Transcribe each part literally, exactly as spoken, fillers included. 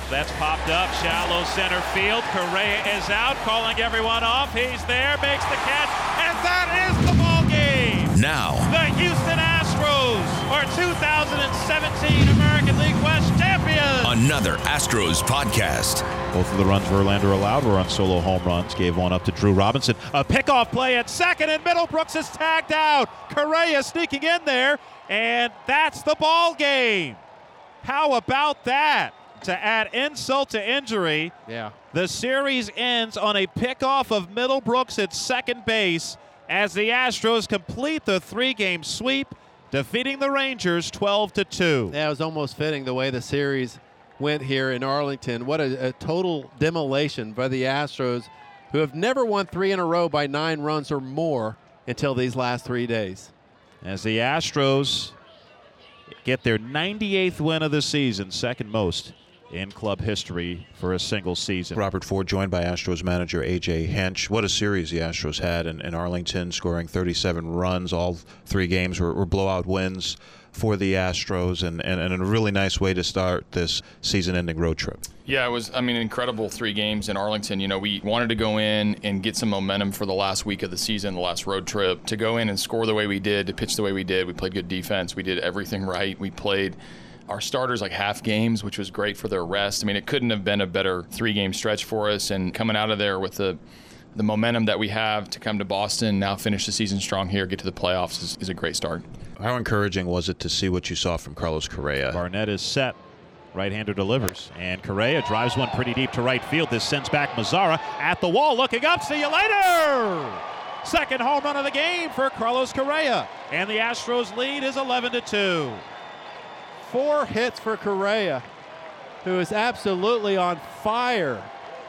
That's popped up, shallow center field. Correa is out, calling everyone off. He's there, makes the catch, and that is the ball game. Now, the Houston Astros are two thousand seventeen American League West champions. Another Astros podcast. Both of the runs Verlander allowed were on solo home runs. Gave one up to Drew Robinson. A pickoff play at second, and Middlebrooks is tagged out. Correa sneaking in there, and that's the ball game. How about that? To add insult to injury, yeah. The series ends on a pickoff of Middlebrooks at second base as the Astros complete the three-game sweep, defeating the Rangers twelve to two. Yeah, it was almost fitting the way the series went here in Arlington. What a, a total demolition by the Astros, who have never won three in a row by nine runs or more until these last three days. As the Astros get their ninety-eighth win of the season, second most in club history for a single season. Robert Ford joined by Astros manager A J Hinch. What a series the Astros had in, in Arlington, scoring thirty-seven runs. All three games were, were blowout wins for the Astros, and, and, and a really nice way to start this season-ending road trip. Yeah, it was, I mean, incredible three games in Arlington. You know, we wanted to go in and get some momentum for the last week of the season, the last road trip, to go in and score the way we did, to pitch the way we did. We played good defense. We did everything right. We played our starters like half games, which was great for their rest. I mean, it couldn't have been a better three-game stretch for us, and coming out of there with the the momentum that we have to come to Boston, now finish the season strong here, get to the playoffs is, is a great start. How encouraging was it to see what you saw from Carlos Correa? Barnett is set. Right-hander delivers, and Correa drives one pretty deep to right field. This sends back Mazara at the wall, looking up. See you later! Second home run of the game for Carlos Correa, and the Astros lead is eleven to two. Four hits for Correa, who is absolutely on fire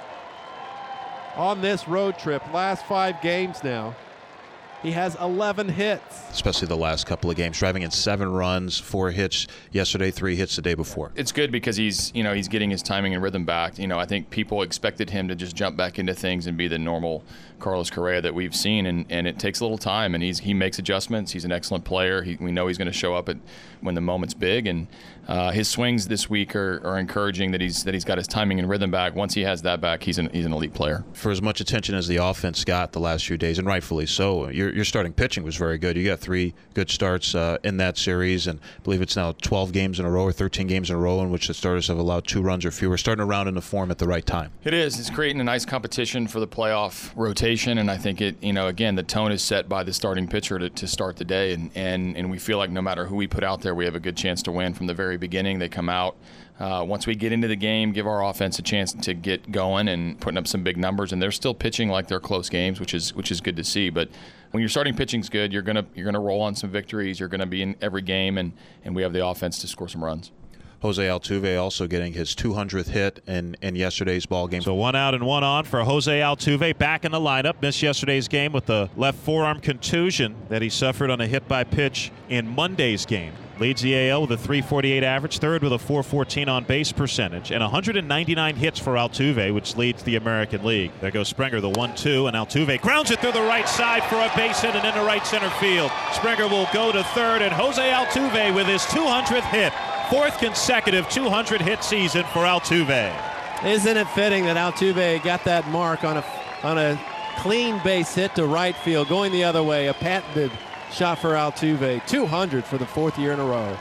on this road trip. Last five games now, he has eleven hits. Especially the last couple of games, driving in seven runs, four hits yesterday, three hits the day before. It's good because he's, you know, he's getting his timing and rhythm back. You know, I think people expected him to just jump back into things and be the normal Carlos Correa that we've seen, and, and it takes a little time, and he's he makes adjustments. He's an excellent player. He, we know he's going to show up at when the moment's big, and uh, his swings this week are, are encouraging that he's that he's got his timing and rhythm back. Once he has that back, he's an he's an elite player. For as much attention as the offense got the last few days, and rightfully so, your your starting pitching was very good. You got three good starts uh, in that series, and I believe it's now twelve games in a row or thirteen games in a row in which the starters have allowed two runs or fewer. Starting to round into form at the right time. It is. It's creating a nice competition for the playoff rotation, and I think it, you know, again, the tone is set by the starting pitcher to, to start the day, and, and, and we feel like no matter who we put out there, we have a good chance to win from the very beginning. They come out. Uh, once we get into the game, give our offense a chance to get going and putting up some big numbers, and they're still pitching like they're close games, which is which is good to see. But when your starting pitching's good, you're gonna you're gonna roll on some victories. You're gonna be in every game, and, and we have the offense to score some runs. Jose Altuve also getting his two hundredth hit in, in yesterday's ball game. So one out and one on for Jose Altuve, back in the lineup. Missed yesterday's game with the left forearm contusion that he suffered on a hit by pitch in Monday's game. Leads the A L with a three forty-eight average, third with a four fourteen on base percentage, and one hundred ninety-nine hits for Altuve, which leads the American League. There goes Springer, the one two, and Altuve grounds it through the right side for a base hit and into right center field. Springer will go to third, and Jose Altuve with his two hundredth hit. Fourth consecutive two hundred hit season for Altuve. Isn't it fitting that Altuve got that mark on a on a clean base hit to right field, going the other way, a patented shot for Altuve, two hundred for the fourth year in a row.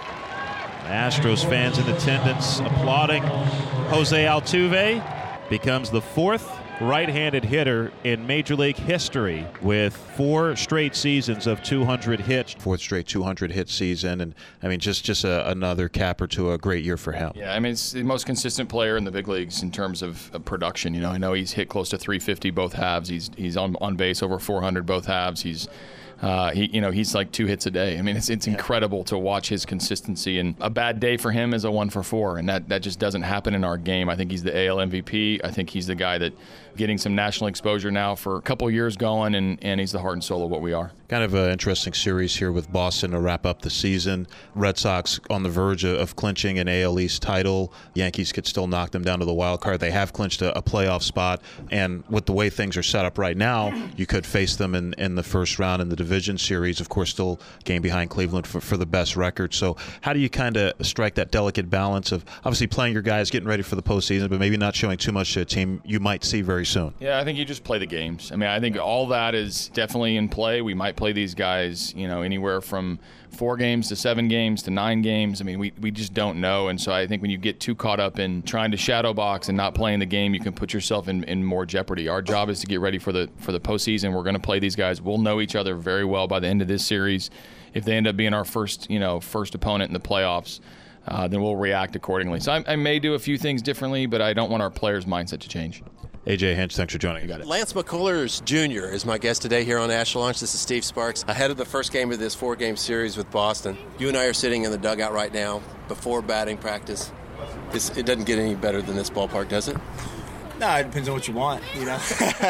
Astros fans in attendance applauding Jose Altuve. Becomes the fourth right-handed hitter in Major League history with four straight seasons of two hundred hits. Fourth straight two hundred hit season, and I mean just just a, another capper to a great year for him. Yeah, I mean it's the most consistent player in the big leagues in terms of, of production. You know, I know he's hit close to three fifty both halves. He's he's on on base over four hundred both halves. He's Uh, he, you know, he's like two hits a day. I mean, it's it's incredible to watch his consistency. And a bad day for him is a one for four, and that, that just doesn't happen in our game. I think he's the A L M V P. I think he's the guy that getting some national exposure now for a couple years going, and, and he's the heart and soul of what we are. Kind of an interesting series here with Boston to wrap up the season. Red Sox on the verge of clinching an A L East title. Yankees could still knock them down to the wild card. They have clinched a, a playoff spot, and with the way things are set up right now, you could face them in, in the first round in the division. division series. Of course, still game behind Cleveland for, for the best record. So how do you kind of strike that delicate balance of obviously playing your guys, getting ready for the postseason, but maybe not showing too much to a team you might see very soon? Yeah, I think you just play the games. I mean, I think all that is definitely in play. We might play these guys, you know, anywhere from four games to seven games to nine games. I mean, we, we just don't know. And so I think when you get too caught up in trying to shadow box and not playing the game, you can put yourself in, in more jeopardy. Our job is to get ready for the for the postseason. We're going to play these guys. We'll know each other very well by the end of this series. If they end up being our first, you know, first opponent in the playoffs, uh, then we'll react accordingly. So I, I may do a few things differently, but I don't want our players' mindset to change. A J Hinch, thanks for joining. You got it. Lance McCullers Junior is my guest today here on Ash Launch. This is Steve Sparks. Ahead of the first game of this four-game series with Boston, you and I are sitting in the dugout right now before batting practice. It's, it doesn't get any better than this ballpark, does it? No, it depends on what you want, you know.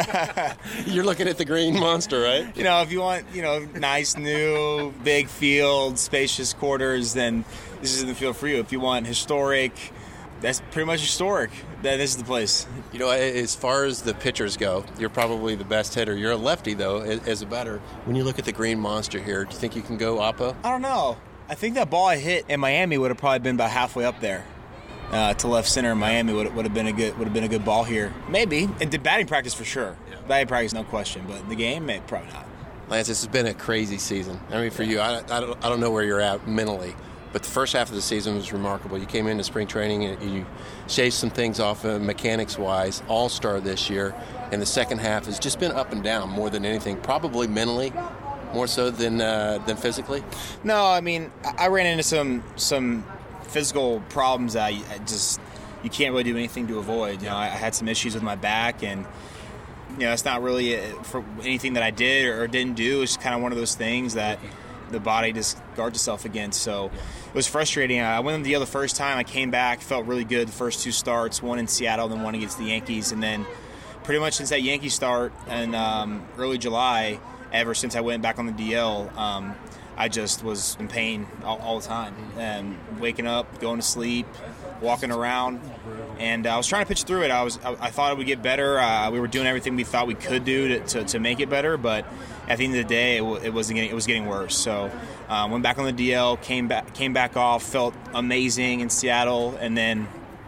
You're looking at the green monster, right? You know, if you want, you know, nice, new, big field, spacious quarters, then this isn't the field for you. If you want historic, that's pretty much historic. Then this is the place. You know, as far as the pitchers go, you're probably the best hitter. You're a lefty, though, as a batter. When you look at the green monster here, do you think you can go Oppo? I don't know. I think that ball I hit in Miami would have probably been about halfway up there. Uh, to left center in Miami would would have been a good would have been a good ball here. Maybe. And the batting practice for sure. Yeah. Batting practice, no question. But the game, maybe, probably not. Lance, this has been a crazy season. I mean, for you, I, I, don't, I don't know where you're at mentally, but the first half of the season was remarkable. You came into spring training and you shaved some things off uh, mechanics-wise, all-star this year, and the second half has just been up and down more than anything, probably mentally, more so than uh, than physically. No, I mean, I ran into some some physical problems that I just you can't really do anything to avoid. You know, I had some issues with my back, and you know, it's not really for anything that I did or didn't do. It's kind of one of those things that the body just guards itself against. So it was frustrating. I went in the deal the first time. I came back, felt really good the first two starts, one in Seattle, then one against the Yankees, and then pretty much since that Yankee start in um, early July, ever since I went back on the D L, um, I just was in pain all, all the time, and waking up, going to sleep, walking around, and uh, I was trying to pitch through it. I was, I, I thought it would get better. Uh, we were doing everything we thought we could do to, to, to make it better, but at the end of the day, it, w- it wasn't getting, it was getting worse. So uh, went back on the D L, came back, came back off, felt amazing in Seattle, and then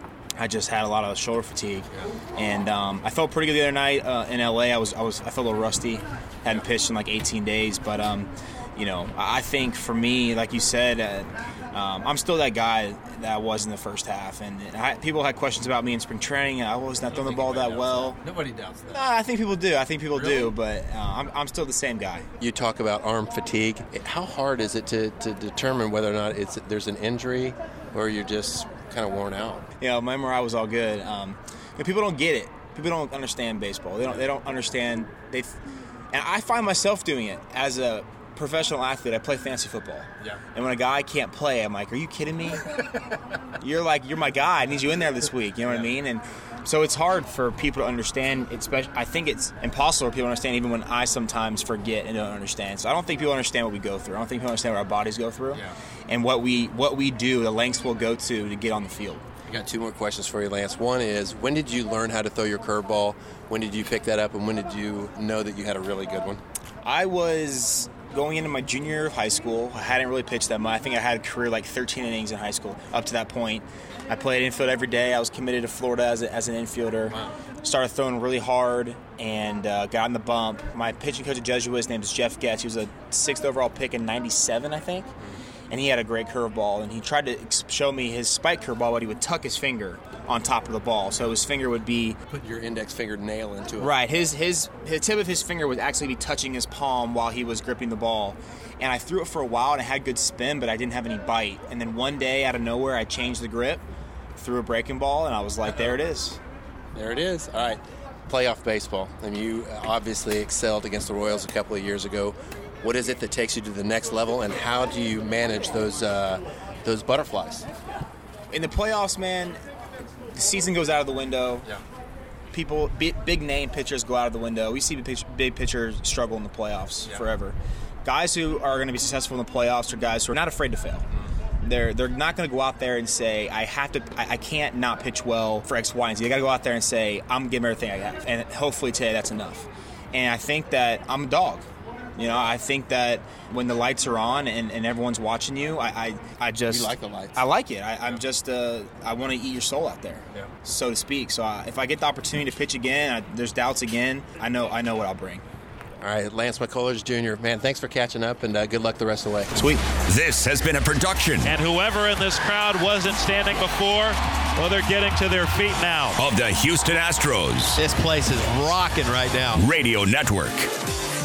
I just had a lot of shoulder fatigue, and um, I felt pretty good the other night uh, in L A. I was, I was, I felt a little rusty. Hadn't pitched in like eighteen days, but um, you know, I think for me, like you said, uh, um, I'm still that guy that I was in the first half, and I, people had questions about me in spring training. I was not throwing the ball that well. That. Nobody doubts that. No, I think people do. I think people really? do, but uh, I'm, I'm still the same guy. You talk about arm fatigue. How hard is it to, to determine whether or not it's there's an injury or you're just kind of worn out? You know, my M R I was all good. Um, you know, people don't get it. People don't understand baseball. They don't. They don't understand. They. And I find myself doing it as a professional athlete. I play fantasy football. Yeah. And when a guy can't play, I'm like, are you kidding me? You're like, you're my guy. I need you in there this week. You know what yeah. I mean? And so it's hard for people to understand. Especially, I think it's impossible for people to understand even when I sometimes forget and don't understand. So I don't think people understand what we go through. I don't think people understand what our bodies go through yeah. and what we what we do, the lengths we'll go to to get on the field. I got two more questions for you, Lance. One is, when did you learn how to throw your curveball? When did you pick that up, and when did you know that you had a really good one? I was going into my junior year of high school. I hadn't really pitched that much. I think I had a career like thirteen innings in high school up to that point. I played infield every day. I was committed to Florida as, a, as an infielder. Wow. Started throwing really hard and uh, got in the bump. My pitching coach at Jesuit, his name is Jeff Getz. He was a sixth overall pick in ninety-seven, I think. And he had a great curveball, and he tried to show me his spike curveball, but he would tuck his finger on top of the ball, so his finger would be put your index finger nail into it. Right, his his the tip of his finger would actually be touching his palm while he was gripping the ball, and I threw it for a while, and I had good spin, but I didn't have any bite. And then one day, out of nowhere, I changed the grip, threw a breaking ball, and I was like, there it is. There it is. All right, playoff baseball. I mean, you obviously excelled against the Royals a couple of years ago. What is it that takes you to the next level, and how do you manage those uh, those butterflies? In the playoffs, man, the season goes out of the window. Yeah. People, big, big name pitchers go out of the window. We see big, big pitchers struggle in the playoffs yeah. forever. Guys who are going to be successful in the playoffs are guys who are not afraid to fail. Mm-hmm. They're they're not going to go out there and say, I have to, I, I can't not pitch well for X, Y, and Z. They got to go out there and say, I'm giving everything I have, and hopefully today that's enough. And I think that I'm a dog. You know, I think that when the lights are on and, and everyone's watching you, I, I, I just You like the lights. I like it. I, I'm just uh, I want to eat your soul out there, Yeah. so to speak. So I, if I get the opportunity to pitch again, I, there's doubts again. I know I know what I'll bring. All right, Lance McCullers Junior Man, thanks for catching up, and uh, good luck the rest of the way. Sweet. This has been a production And whoever in this crowd wasn't standing before, well, they're getting to their feet now. of the Houston Astros This place is rocking right now. Radio Network.